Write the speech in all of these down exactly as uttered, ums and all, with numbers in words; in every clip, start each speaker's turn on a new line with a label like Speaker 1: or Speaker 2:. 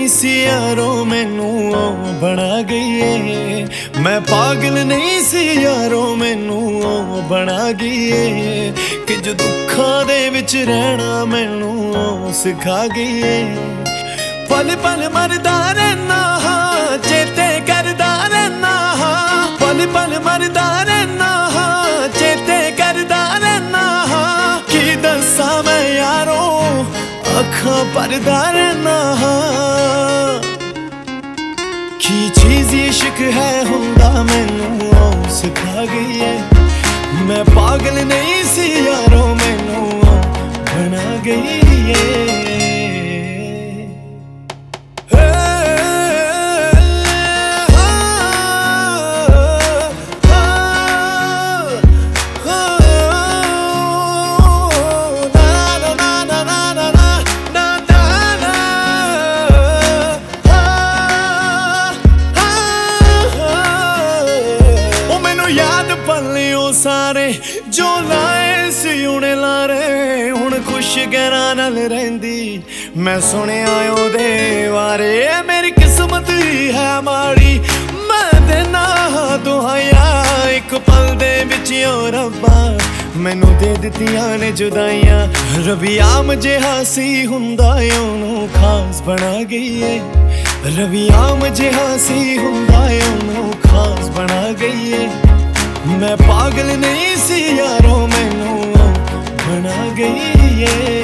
Speaker 1: नहीं सी यारों मैनू ओ बना गई है। मैं पागल नहीं सी यारों मैनू ओ बना गई है कि जो दुखा दे विच रहना मैनू ओ सिखा गई है। पल पल मरदा रहना चेते करदा रहना, पल पल मरदा रहना चेते करदा रहना। की दसा मैं यारों अखां भरदा रहना। की चीज़ इश्क है हुंदा मैनू ओ सिखा गई है। मैं पागल नहीं सी यारों मैनू ओ बना गई है। सारे जो लाए सी उन्हें लारे हुण खुश गैरां नाल रहिंदी। मैं सुनिया ओदे बारे मेरी किस्मत ही है माड़ी। मैं देना दुआया एक पल दे विच ओ रब्बा मैनू दे दित्तियां ने जुदाइयां। रबियाम जिहा सी हुंदा ओनू खास बना गई है। रबियाम जिहा सी हुंदा ओनू खास बना गई है। मैं पागल नहीं सी यारों मैनू बना गई है।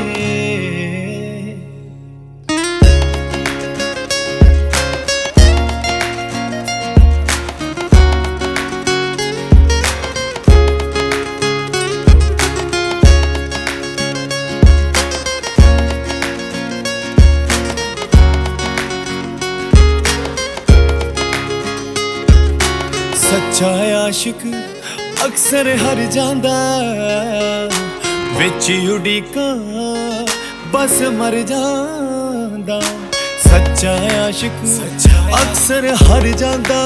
Speaker 1: सच्चा आशिक अक्सर हर जांदा विच उड़ीकां बस मर जांदा। सच्चा आशिक अक्सर हर जांदा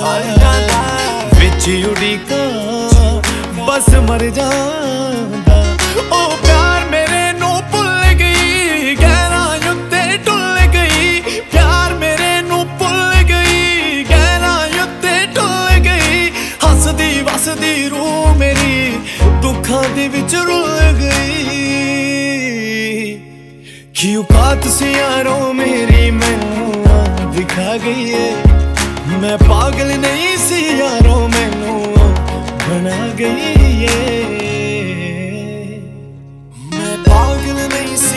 Speaker 1: विच उड़ीकां बस मर जांदा। ओ प्यार मेरे नू भुल गई गहरां उत्ते टुल गई। प्यार मेरे नू भुल गई गहरां उत्ते टुल गई। हसदी वसदी रूह मेरी दुखां दे विच रुल गई। की औकात सी यारों मेरी मैनू दिखा गई है। मैं पागल नहीं सी यारों मैनू बना गई है। मैं पागल नहीं सी